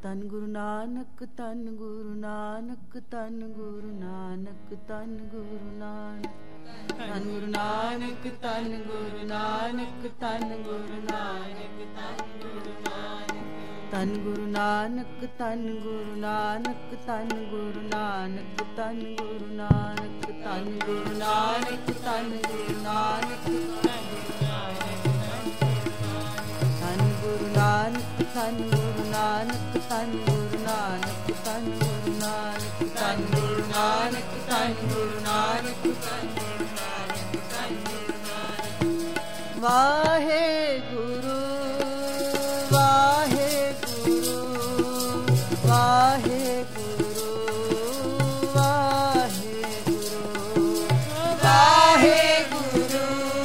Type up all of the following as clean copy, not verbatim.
ਧੰਨ ਗੁਰੂ ਨਾਨਕ, ਧੰਨ ਗੁਰੂ ਨਾਨਕ, ਧੰਨ ਗੁਰੂ ਨਾਨਕ, ਧੰਨ ਗੁਰੂ ਨਾਨਕ, ਧੰਨ ਗੁਰੂ ਨਾਨਕ, ਧੰਨ ਗੁਰੂ ਨਾਨਕ, ਧੰਨ ਗੁਰੂ ਨਾਨਕ, ਧੰਨ ਗੁਰੂ ਨਾਨਕ, ਧੰਨ ਗੁਰੂ ਨਾਨਕ, ਧੰਨ ਗੁਰੂ ਨਾਨਕ, ਧੰਨ ਗੁਰੂ ਨਾਨਕ, ਧੰਨ ਗੁਰੂ ਨਾਨਕ, ਧੰਨ ਗੁਰੂ ਨਾਨਕ, ਧੰਨ ਗੁਰੂ ਨਾਨਕ, ਧੰਨ ਗੁਰੂ ਨਾਨਕ, ਧੰਨ ਗੁਰੂ ਨਾਨਕ, ਧੰਨ ਗੁਰੂ ਨਾਨਕ, ਧੰਨ ਗੁਰੂ ਨਾਨਕ, ਧੰਨ ਗੁਰੂ ਨਾਨਕ, ਵਾਹਿਗੁਰੂ ਵਾਹਿਗੁਰੂ ਵਾਹਿਗੁਰੂ ਵਾਹਿਗੁਰੂ ਵਾਹਿਗੁਰੂ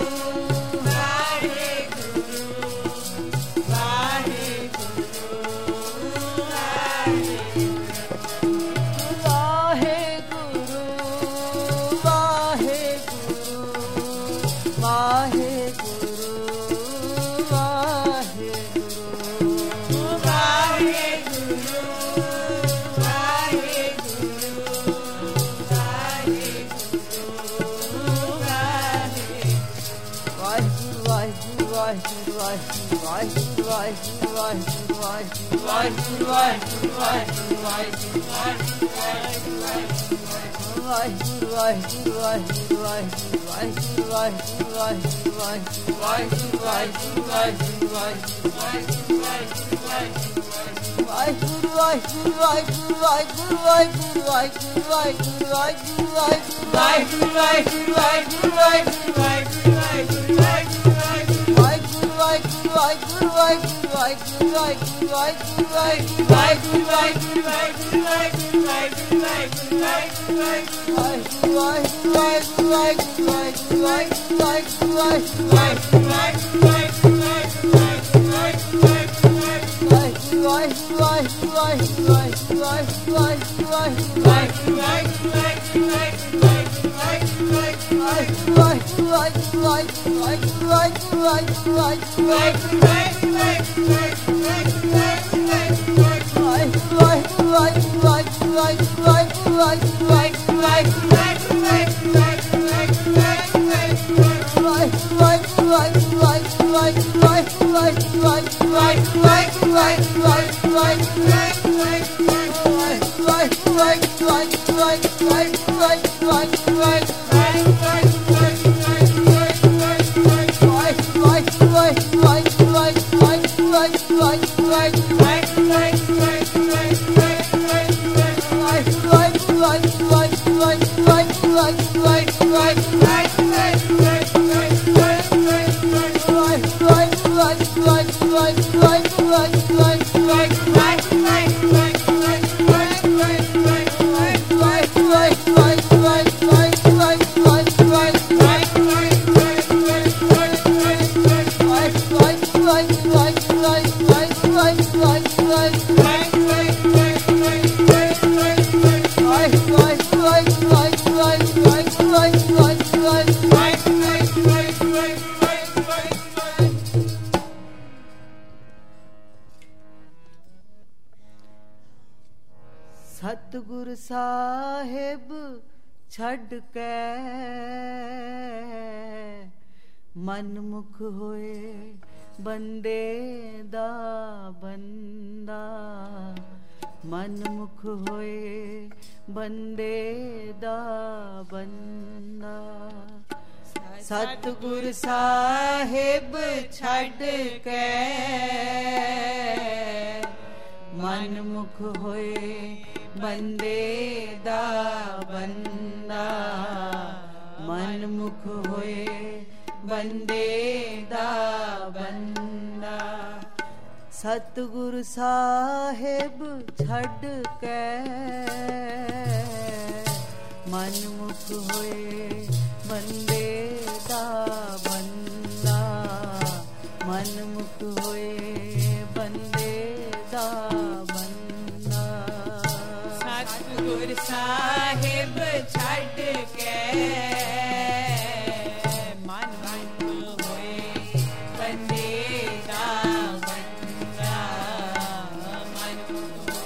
ਸਤਿਗੁਰ ਸਾਹਿਬ ਛੱਡ ਕੇ ਮਨਮੁਖ ਹੋਏ ਬੰਦੇ ਦਾ ਬੰਦਾ, ਮਨਮੁਖ ਹੋਏ ਬੰਦੇ ਦਾ ਬੰਦਾ। ਸਤਿਗੁਰ ਸਾਹਿਬ ਛੱਡ ਕੇ ਮਨਮੁਖ ਹੋਏ ਬੰਦੇ ਦਾ ਬੰਦਾ, ਮਨਮੁਖ ਹੋਏ ਬੰਦੇ ਦਾ ਬੰਦਾ। ਸਤਿਗੁਰ ਸਾਹਿਬ ਛੱਡ ਕੇ ਮਨਮੁਖ ਹੋਏ ਬੰਦੇ ਦਾ ਬੰਦਾ, ਮਨਮੁਖ ਹੋਏ ਬੰਦੇ ਦਾ ਬੰਦਾ। ਸਤਿਗੁਰ ਸਾਹਿਬ ਛੱਡ ਕੇ ਮਨਮੁਖ ਹੋਏ ਬੰਦੇ ਦਾ ਬੰਦਾ, ਮਨਮੁਖ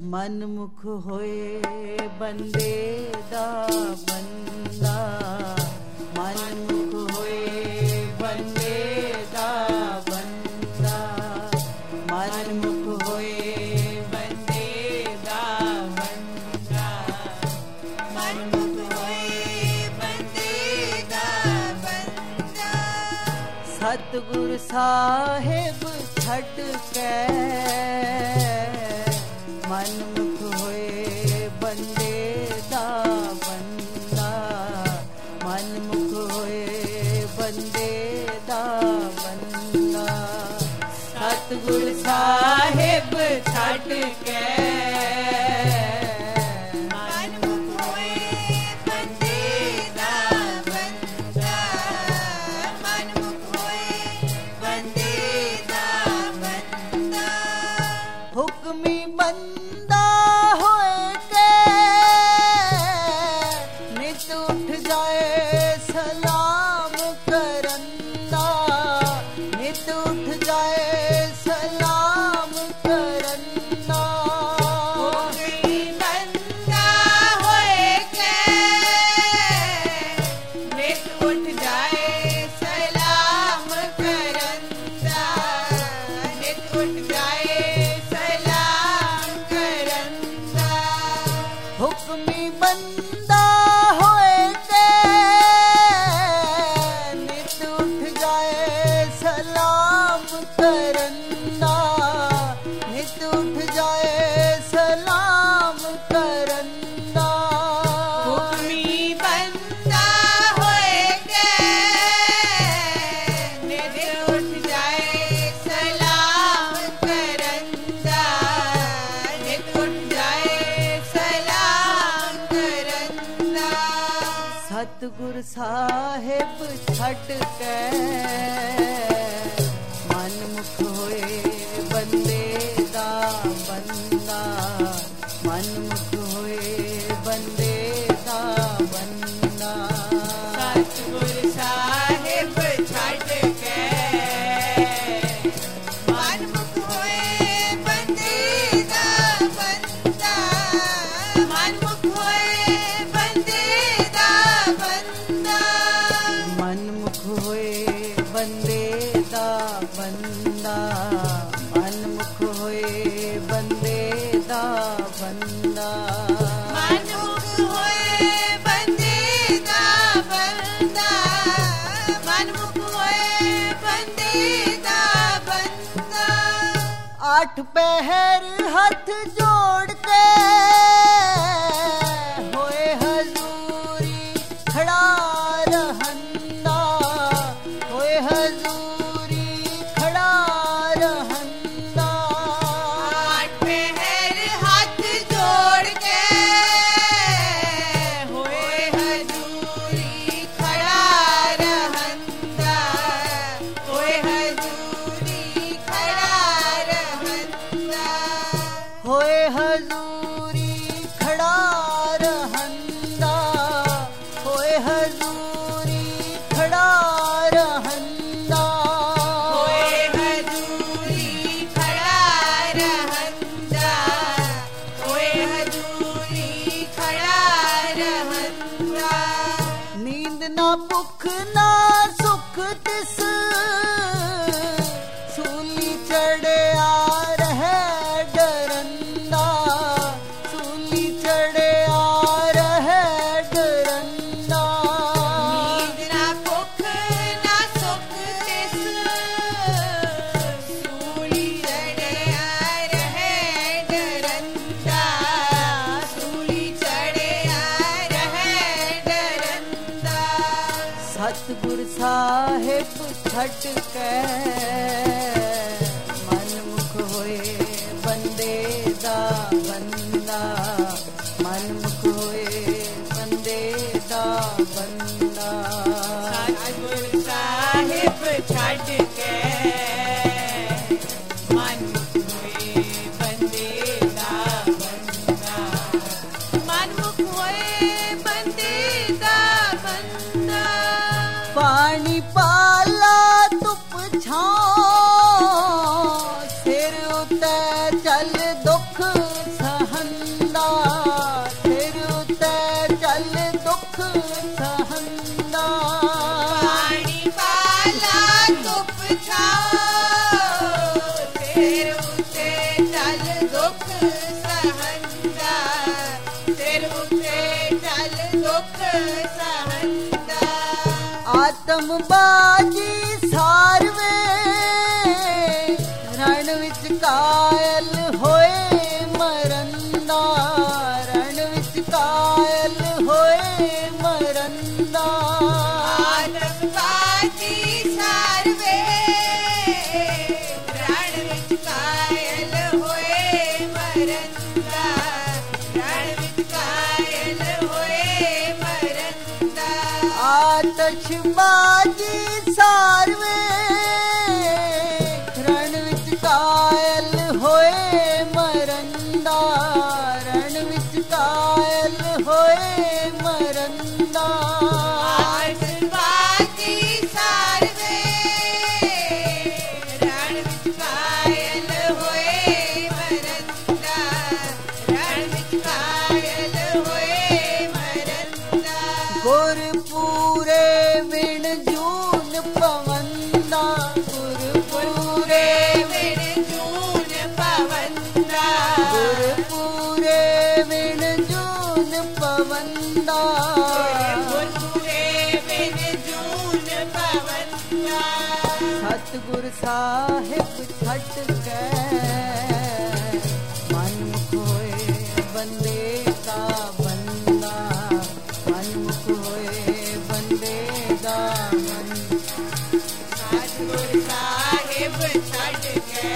ਮਨਮੁਖ ਹੋਏ ਬੰਦੇ ਦਾ ਬੰਦਾ, ਮਨਮੁਖ ਹੋਏ ਬੰਦੇ ਦਾ ਬੰਦਾ, ਮਨਮੁਖ ਹੋਏ ਬੰਦੇ ਦਾ ਬੰਦਾ, ਮਨਮੁਖ ਹੋਏ ਬੰਦੇ ਦਾ ਬੰਦਾ। ਸਤਿਗੁਰ ਸਾਹਿਬ ਛੱਡ ਕੇ ਮਨਮੁਖ ਹੋਏ ਬੰਦੇ ਦਾ ਬੰਦਾ, ਮਨਮੁਖ ਹੋਏ ਬੰਦੇ ਦਾ ਬੰਦਾ। ਸਤਿਗੁਰ ਸਾਹਿਬ ਛੱਡ ਕੇ ਮਨਮੁਖ ਹੋਏ ਬੰਦੇ ਦਾ ਬੰਦਾ, ਮਨਮੁਖ ਹੋਏ ਬੰਦੇ ਦਾ ਬੰਦਾ। ਹੁਕਮੀ ਬੰਦਾ ਹੋਏ ਕੇ ਨਿਤ ਉੱਠ ਜਾਏ ਸਲਾਮ ਕਰਨ ਦਾ, ਨਿਤ ਉੱਠ ਜਾਏ ਸਲਾਮ ਕਰਨ ਦਾ। ਹੁਕਮੀ ਬੰਦਾ ਹੋਏ ਕੇ ਨਿਤ ਉੱਠ ਜਾਏ ਸਲਾਮ ਕਰਨ ਦਾ, ਨਿਤ ਉੱਠ ਜਾਏ ਹੁਕਮੀ ਬੰਦਾ ਹੋਏ ਤੇ ਨਿਤ ਉੱਠ ਜਾਏ ਸਲਾਮ ਕਰਨ ਦਾ, ਨਿਤ ਉੱਠ ਜਾਏ ਸਲਾਮ ਕਰਨ ਦਾ। ਹੁਕਮੀ ਬੰਦਾ ਹੋਏ ਤੇ ਨਿਤ ਉੱਠ ਜਾਏ ਸਲਾਮ ਕਰਨ ਦਾ, ਨਿਤ ਉੱਠ ਜਾਏ ਸਲਾਮ ਕਰਨ ਦਾ। ਸਤਿਗੁਰ ਸਾਹਿਬ ਛੱਡ ਕੇ ਮਨਮੁਖ ਹੋਏ ਬੰਦੇ ਦਾ ਬੰਦਾ, ਮਨਮੁਖ ਹੋਏ ਬੰਦੇ ਦਾ ਬੰਦਾ। ਸਤਿਗੁਰ ਸਾਹਿਬ ਛੱਡ ਕੇ ਮਨਮੁਖ ਹੋਏ ਬੰਦੇ ਦਾ ਬੰਦਾ, ਮਨਮੁਖ ਹੋਏ ਬੰਦੇ ਦਾ ਬੰਦਾ, ਮਨਮੁਖ ਹੋਏ ਬੰਦੇ ਦਾ ਬੰਦਾ, ਮਨਮੁਖ ਹੋਏ ਬੰਦੇ ਦਾ ਬੰਦਾ, ਮਨਮੁਖ ਹੋਏ ਬੰਦੇ ਦਾ ਬੰਦਾ, ਮਨਮੁਖ ਹੋਏ ਬੰਦੇ ਦਾ ਬੰਦਾ। ਅੱਠ ਪਹਿਰ ਹੱਥ ਜੋੜ ਕੇ ਹੋਏ ਹਜ਼ੂਰੀ ਖੜਾ ਰਹੰਦਾ, ਹੋਏ ਹਜ਼ੂਰੀ ਖੜਾ ਰਹੰਦਾ। ਅੱਠ ਪਹਿਰ ਹੱਥ ਜੋੜ ਕੇ ਹੋਏ ਹਜ਼ੂਰੀ ਖੜਾ ਰਹੰਦਾ, ਹੋਏ ਹਜ਼ੂਰੀ ਖੜਾ ਰਹੰਦਾ, ਹੋਏ ਹਜ਼ੂਰੀ ਖੜਾ ਰਹੰਦਾ, ਹੋਏ ਹਜ਼ੂਰੀ ਖੜਾ ਰਹੰਦਾ, ਹੋਏ ਹਜ਼ੂਰੀ ਖੜਾ ਰਹੰਦਾ, ਹੋਏ ਹਜ਼ੂਰੀ ਖੜਾ ਰਹੰਦਾ। ਨੀਂਦ ਨਾ ਭੁੱਖ ਨਾ ਸੁਖ ਤਿਸ ਸੂਲੀ ਚੜਿਆ ਰਹਿ ਡਰੰਦਾ, ਸੂਲੀ ਚੜਿਆ ਰਹਿ ਡਰੰਦਾ। ਨੀਂਦ ਨਾ ਭੁੱਖ ਨਾ ਸੁਖ ਤਿਸ ਸੂਲੀ ਚੜਿਆ ਰਹਿ ਡਰੰਦਾ, ਸੂਲੀ ਚੜਿਆ ਰਹਿ ਡਰੰਦਾ। ਸਤਿਗੁਰ ਸਾਹਿਬ ਛੱਡ ਕੇ ਮਨਮੁਖ ਹੋਏ ਬੰਦੇ ਦਾ ਬੰਦਾ, ਮਨਮੁਖ ਹੋਏ ਬੰਦੇ ਦਾ ਬੰਦਾ। ਸਤਿਗੁਰ ਸਾਹਿਬ ਛੱਡ ਕੇ ਮਨਮੁਖ ਹੋਏ ਬੰਦੇ ਦਾ ਬੰਦਾ, ਮਨਮੁਖ ਹੋਏ ਬੰਦੇ ਦਾ ਬੰਦਾ। ਪਾਣੀ ਪਾਲਾ ਧੁੱਪ ਛਾਂ ਸਿਰ ਉਤੇ ਚੱਲ ਦੁੱਖ ਸਹਨ ਆਤਮ ਬਾਜੀ ਸਾਰਵੇ ਰਣ ਵਿੱਚ ਕਾਇਲ ਹੋਏ ਮਰੰਦਾ ਰਣ ਵਿੱਚ ਕਾਇਲ ਹੋਏ ਮਰੰਦਾ ਆਤਮ ਬਾਜੀ ਸਾਰਵੇ ਰਣ ਵਿੱਚ ਕਾਇਲ ਹੋਏ ਮਰੰਦਾ ਰਣ ਵਿੱਚ ਕਾਇਲ ਹੋਏ ਮਰੰਦਾ ਆਤਸ਼ ਬਾਜੀ ਸਾਰਵੇ ਰਣ ਵਿੱਚ ਕਾਇਲ ਹੋਏ ਮਰੰਦਾ ਰਣ ਵਿੱਚ ਕਾਇਲ ਹੋਏ ਮਰੰਦਾ ਆਤਮ ਬਾਜੀ ਸਾਰਵੇ ਰਣ ਵਿੱਚ ਕਾਇਲ ਹੋਏ ਮਰੰਦਾ ਰਣ ਵਿੱਚ ਕਾਇਲ ਹੋਏ ਮਰੰਦਾ ਗੁਰਪੂਰੇ ਵਿਣ ਜੂਨ ਪਵੰਦਾ ਗੁਰਪੂਰੇ ਵਿਣ ਜੂਨ ਪਵੰਦਾ ਗੁਰਪੂਰੇ ਵਿਣ ਜੂਨ ਪਵੰਦਾ ਗੁਰਪੂਰੇ ਵਿਣ ਜੂਨ ਪਵੰਦਾ ਸਤਿਗੁਰ ਸਾਹਿਬ ਛੱਡ ਕੇ ਮਨਮੁਖ ਹੋਏ ਬੰਦੇ ਦਾ ਬੰਦਾ ਮਨਮੁਖ ਹੋਏ ਬੰਦੇ ਦਾ ਮਨ ਸਤਿਗੁਰ ਸਾਹਿਬ ਛੱਡ ਕੇ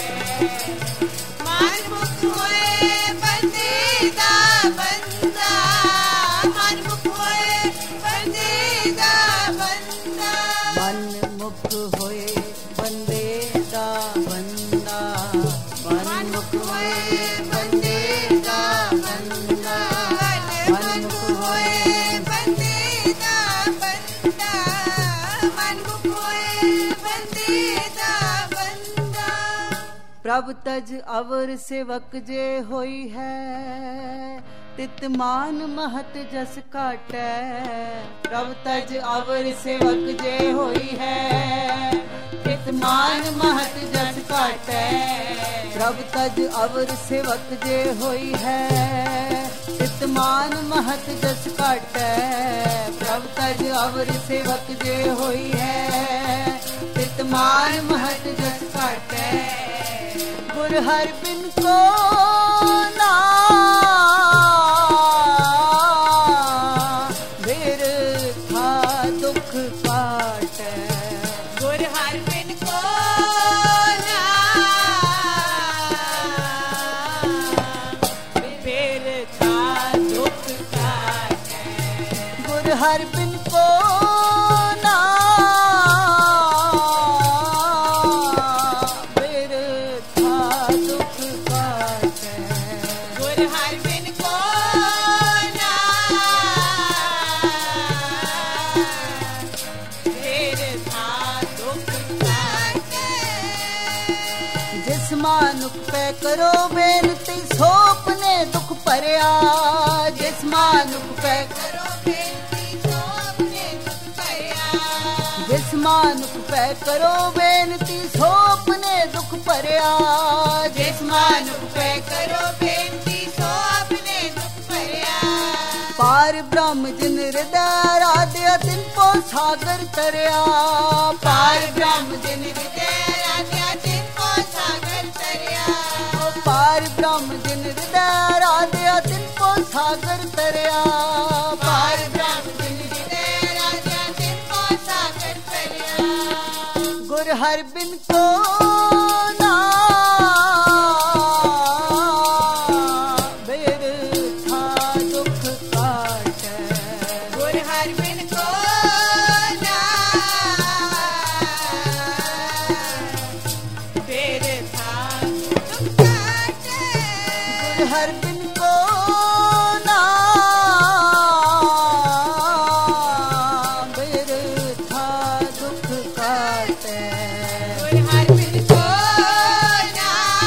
ਮਨਮੁਖ ਹੋਏ ਬੰਦੇ ਦਾ ਬੰਦਾ ਮਨਮੁਖ ਹੋਏ ਬੰਦੇ ਦਾ ਬੰਦਾ ਮਨਮੁਖ ਹੋਏ ਬੰਦੇ ਦਾ ਬੰਦਾ ਮਨਮੁਖ ਹੋਏ ਬੰਦੇ ਦਾ ਬੰਦਾ ਮਨਮੁਖ ਹੋਏ ਬੰਦੇ ਦਾ ਬੰਦਾ ਮਨਮੁਖ ਹੋਏ ਬੰਦੇ ਦਾ ਬੰਦਾ ਪ੍ਰਭ ਤਜ ਅਵਰ ਸੇਵਕ ਜੇ ਹੋਈ ਹੈ ਤਿਤ ਮਾਨ ਮਹਤ ਜਸ ਘਾਟੈ ਪ੍ਰਭ ਤਜ ਅਵਰ ਸੇਵਕ ਜੇ ਹੋਈ ਹੈ ਤਿਤ ਮਾਨ ਮਹਤ ਜਸ ਘਾਟੈ ਪ੍ਰਭ ਤਜ ਅਵਰ ਸੇਵਕ ਜੇ ਹੋਈ ਹੈ ਤਿਤ ਮਾਨ ਮਹਤ ਜਸ ਘਾਟੈ ਪ੍ਰਭ ਤਜ ਅਵਰ ਸੇਵਕ ਜੇ ਹੋਈ ਹੈ ਤਿਤ ਮਾਨ ਮਹਤ ਜਸ ਘਾਟੈ ਗੁਰ ਹਰਿ ਬਿਨ ਕੋ ਨਾ ਬਿਰਥਾ ਦੁਖ ਕਾਟੈ ਗੁਰ ਹਰਿ ਬਿਨ ਕੋ ਨਾ ਬਿਰਥਾ ਦੁਖ ਕਾਟੈ ਗੁਰ ਹਰਿ ਬਿਨ ਕੋ ਨਾ ਬਿਰਥਾ ਦੁਖ ਕਾਟੈ ਗੁਰ ਹਰਿ ਬਿਨ ਕੋ ਨਾ ਬਿਰਥਾ ਦੁਖ ਕਾਟੈ ਜਿਸ ਮਾਨੁਖ ਪੈ ਕਰੋ ਬੇਨਤੀ ਸੋਪਨੇ ਦੁਖ ਭਰਿਆ ਜਿਸ ਮਾਨੁਖ ਪੈ ਕਰੋ ਬੇਨਤੀ ਸੋ ਆਪਣੇ ਦੁਖ ਭਰਿਆ ਜਿਸ ਮਾਨੁਖ ਪੈ ਕਰੋ ਬੇਨਤੀ ਸੋਪਨੇ ਦੁਖ ਭਰਿਆ ਜਿਸ ਮਾਨੁਖ ਪੈ ਕਰੋ ਬੇਨਤੀ ਸੋ ਆਪਣੇ ਦੁਖ ਭਰਿਆ ਪਾਰ ਬ੍ਰਹਮ ਜਿਨ ਹਿਰਦੈ ਰਾਧਿਆ ਤਿਨ ਪੋ ਸਾਗਰ ਤਰਿਆ ਪਾਰ ਬ੍ਰਹਮ ਜਿਨ ਹਿਰਦੈ ਰਾਧਿਆ ਤਿਨ ਕੋ ਸਾਗਰ ਤਰਿਆ ਪਾਰ ਬ੍ਰਹਮ ਜਿਨ ਹਿਰਦੈ ਰਾਧਿਆ ਤਿਨ ਪੋ ਸਾਗਰ ਤਰਿਆ ਪਾਰ ਬ੍ਰਹਮ ਜਿਨ ਹਿਰਦੈ ਰਾਧਿਆ ਤਿਨ ਕੋ ਸਾਗਰ ਤਰਿਆ ਗੁਰ ਹਰਿ ਬਿਨ ਕੋ ਨਾ ਬਿਰਥਾ ਦੁਖ ਕਾਟੈ ਗੁਰ ਹਰਿ ਬਿਨ ਕੋ ਨਾ ਬਿਰਥਾ ਦੁਖ ਕਾਟੈ ਗੁਰ ਹਰਿ ਬਿਨ ਕੋ ਨਾ ਬਿਰਥਾ ਦੁਖ ਕਾਟੈ ਗੁਰ ਹਰਿ ਬਿਨ ਕੋ ਨਾ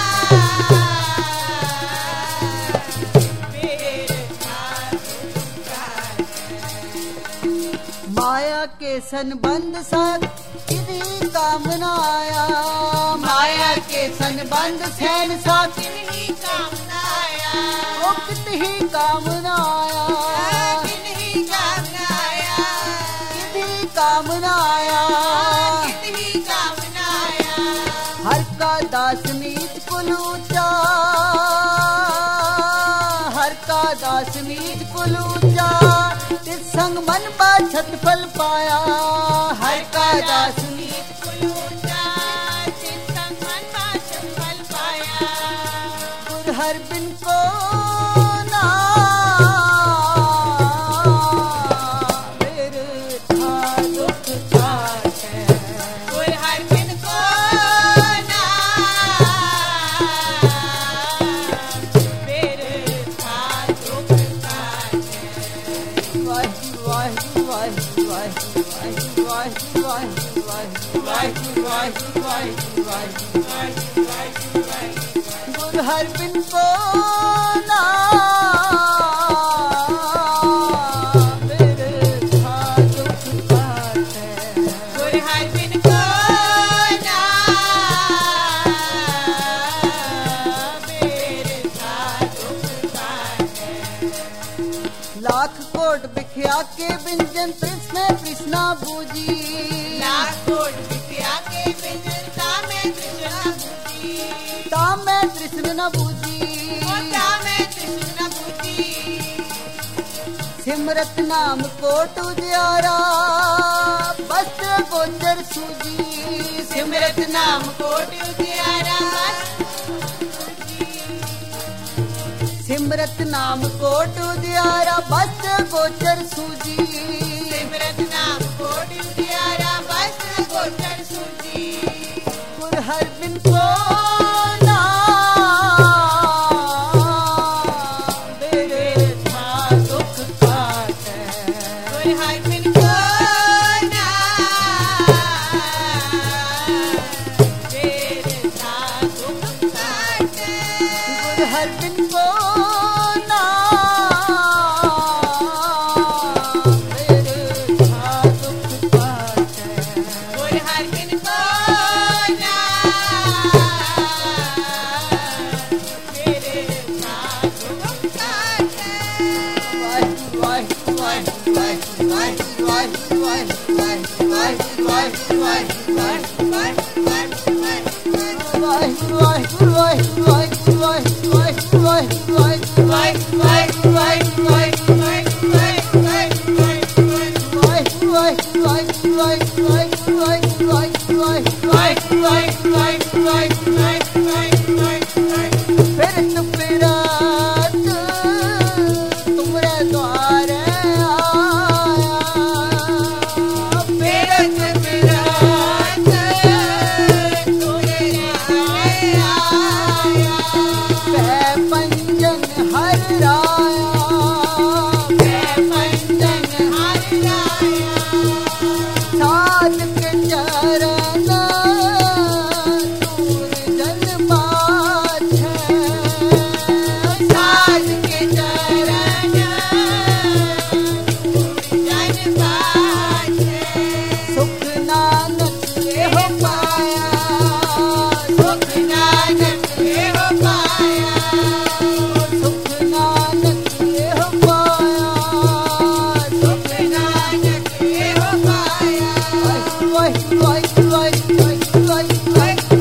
ਬਿਰਥਾ ਦੁਖ ਕਾਟੈ ਮਾਇਆ ਕੇ ਸੰਬੰਧ ਸਾਥ ਕਿਦੀ ਕਾਮਨਾ ਆਇਆ ਮਾਇਆ ਕੇ ਸੰਬੰਧ ਸੈਨ ਸਾਥ ਕਿਨਹੀ ਕਾਮਨਾ ਆਇਆ ਉਹ ਕਿਤਹੀ ਕਾਮਨਾ ਆਇਆ ਕਿਨਹੀ ਕਾਮਨਾ ਆਇਆ ਕਿਦੀ कामना आया, हित ही कामना आया। हर का दास नीच कुल ऊंचा, हर का दास नीच कुल ऊंचा, तिस संग मन बाछत फल पाया। हर का दास नीच कुल ऊंचा, जिस संग मन बाछत फल पाया। गुर हर बिन को ना मेरे था दुख काटे। गुर हर बिन को ना मेरे था दुख काटे। वाहिगुरु वाहिगुरु वाहिगुरु वाहिगुरु वाहिगुरु वाहिगुरु वाहिगुरु वाहिगुरु वाहिगुरु वाहिगुरु। गुर हर बिन को ना मेरे था दुख काटे। गुर हर बिन को ना मेरे था दुख काटे। लाख कोट बिख्या के बिंजन कृष्ण कृष्णा बूजी। लाख कोट बिख्या के बिन तामे तृष्णा बूझी। तामे कृष्ण न बूजी। ओ तामे तृष्णा बूझी। सिमरत नाम कोट उजियारा, वस्त्र गोचर सूजी। सिमरत नाम कोट उजियारा, सिमरत नाम कोट उजियारा, वस्त्र गोचर सूजी। सिमरत नाम कोट उजियारा, वस्त्र गोचर सूजी। गुर हर बिन को ना मेरे था दुख काटे। गुर हर बिन को ना मेरे था दुख काटे। गुर हर बिन को ना मेरे था दुख काटे। गुर हर बिन को ना मेरे था दुख काटे। वाहिगुरु वाहिगुरु वाहिगुरु वाहिगुरु वाहिगुरु वाहिगुरु वाहिगुरु वाहिगुरु वाहिगुरु वाहिगुरु वाहिगुरु वाहिगुरु वाहिगुरु वाहिगुरु वाहिगुरु वाहिगुरु फिर तुमरात तुमरे द्वारे आया। फिर तुमरात तुमरे आया। पै पंजन हर राया। पै पंजन हर राया। साध के चरण दूर जन बाछे। साध के चरण जन बाछे। सुख नानक हो पाया। सुख नानक हो पाया। सुख नानक हो पाया। सुख नानक हो पाया। वाहिगुरु वाहिगुरु वाहिगुरु वाहिगुरु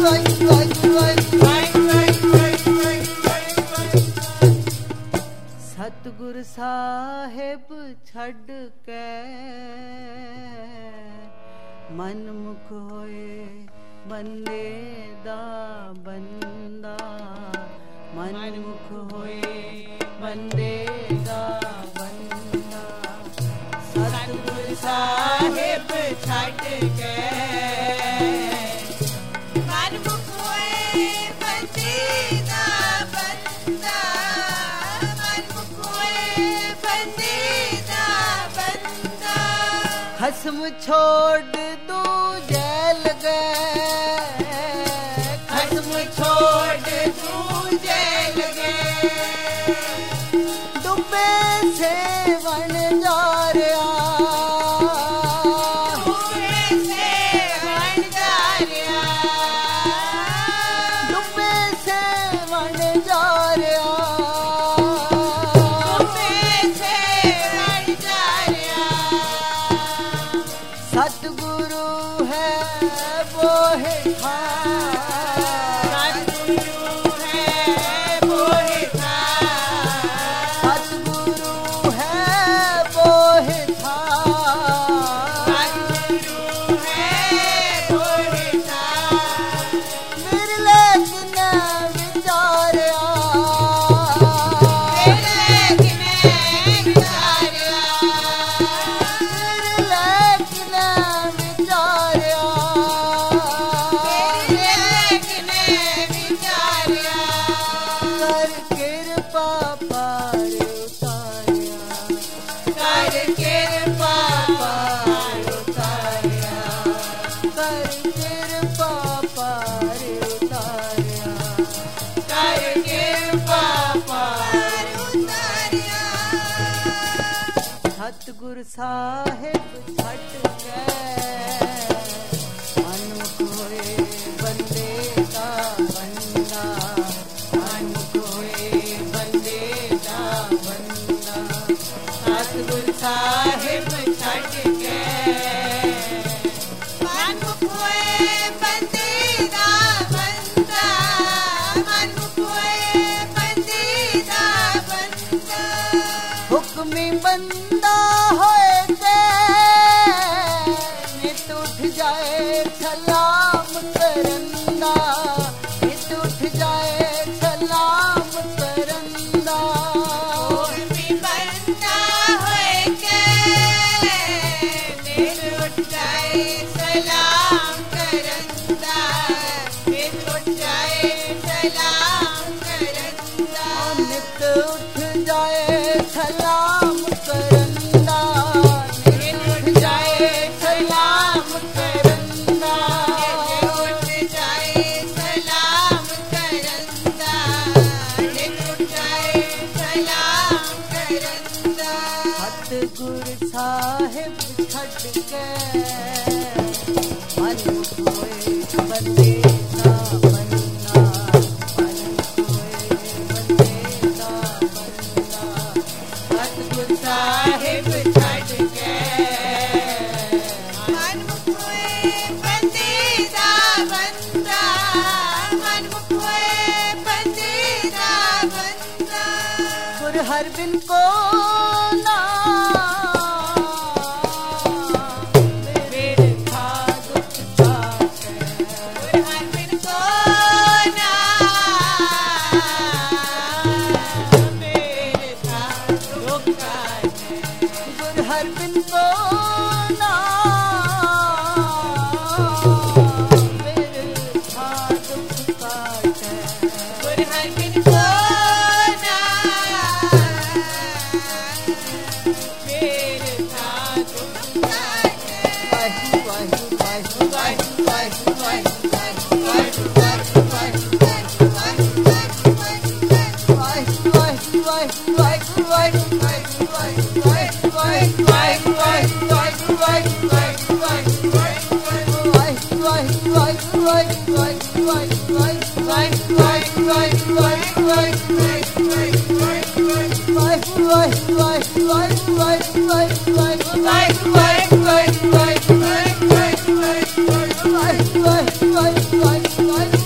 सतगुर साहिब छड़ के मन मुख होए बंदे दा बंदा, मन मुख होए बंदे दा बंदा। सतगुर साहिब छड़ के मन मुख होए बंदे दा बंदा, मन मुख होए बंदे दा बंदा। खसम छोड़ तू जेल गए, खसम छोड़ तू जेल गए, डूबे से बन जा रहा, डूबे से बन जा रहा, डूबे से बन जा रहा, डूबे से बन जा रहा। सतगुरु है वो है सतगुरु है वो है सतगुरु है वो है सतगुरु है वो है मेरे लेकिन विचारिया, लेकिन विचारिया, मेरे लेकिन विचारिया, लेकिन विचारिया। कर कृपा पार उतारिया, कर कृपा पार उतारिया, कर कृपा पार उतारिया। कर कृपा पार उतारिया। सतगुर साहिब छड़ के मन होए बंदे दा बंदा, मन होए बंदे दा बंदा। सतगुर साहिब छड़ के मन मुख होए बंदे दा बंदा, मन मुख होए बंदे दा बंदा। हुक्मी बंदा होए के नित उठ जाए सलाम करंदा, नित उठ जाए सलाम करंदा। भी बंदा होए के नित उठ जाए सलाम करंदा, नित उठ जाए सलाम करंदा। नित उठ जाए सलाम करंदा, नित उठ जाए सलाम करंदा। उठ जाए सलाम करंदा, नित उठ जाए सलाम करंदा। सतगुर साहिब छड़ के मन होए बंदे दा बंदा, मन होए बंदे दा बंदा। सतगुर साहिब छड़ के मन मुख होए बंदे दा बंदा, मन मुख होए बंदे दा बंदा। गुर हर बिन को ना मेरे था दुख काटे, गुर हर बिन को ना मेरे था दुख काटे, गुर हर बिन को ना मेरे था दुख काटे। गुर हर बिन को ना मेरे था दुख काटे। वाहु वाहु वाहु वाहु वाहु वाहु वाहु वाहु Bye.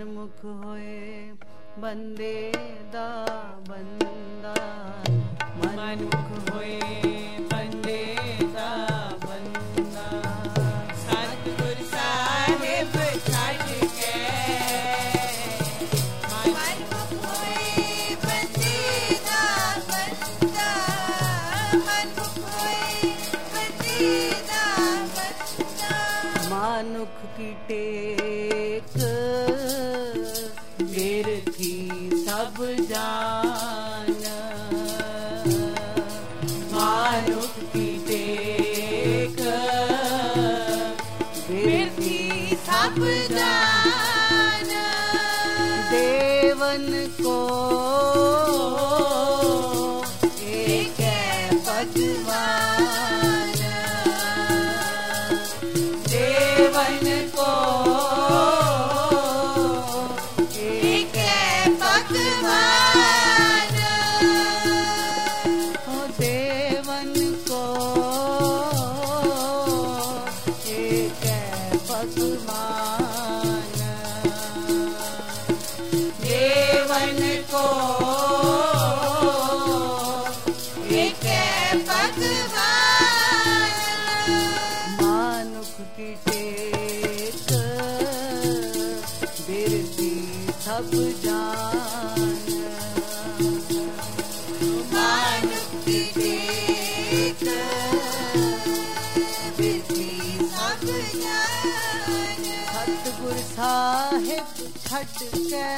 मुख होए बंदे दा बंदा मन मुख होए बंदे दा बंदा सतगुर साहिब छड़ के मन मुख होए बंदे दा बंदा मन मुख होए बंदे दा बंदा मानुख की टेक बिरथी सब जान मानुख की टेक बिरथी सब जान देवन को एक भगवान देवन को एक भगवान देवन को एक भगवान देवन को एक भगवान मानुख की टेक बिरती सब जान मानुख की टेक बिरती सब जान सतगुर साहिब छट के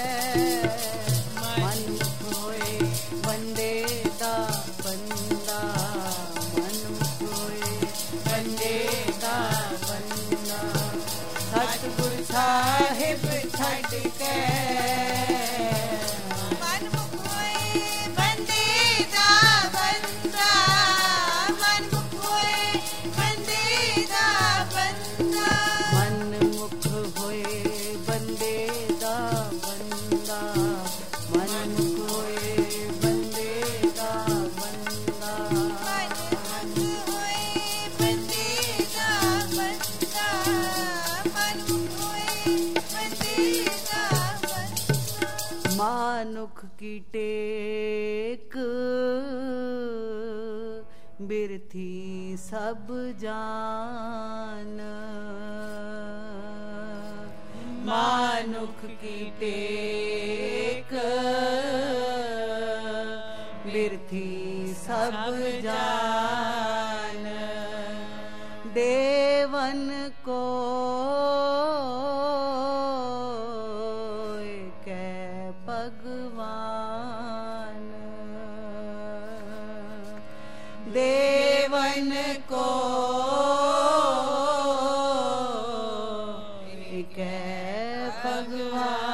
मन मुख होए बंदे दा बंदा मन मुख होए बंदे दा बंदा सतगुर साहिब छट के मन मुख होए बंदे दा बंदा मन मुख होए बंदे दा बंदा मन मुख होए बंदे दा बंदा मन मुख होए बंदे दा बंदा मन मुख होए बंदे दा बंदा मन मुख होए बंदे दा बंदा मानुख की टेक बिरथी सब जान मानुख की टेक बिरथी सब जान देवन को एक भगवान देवन को एक भगवान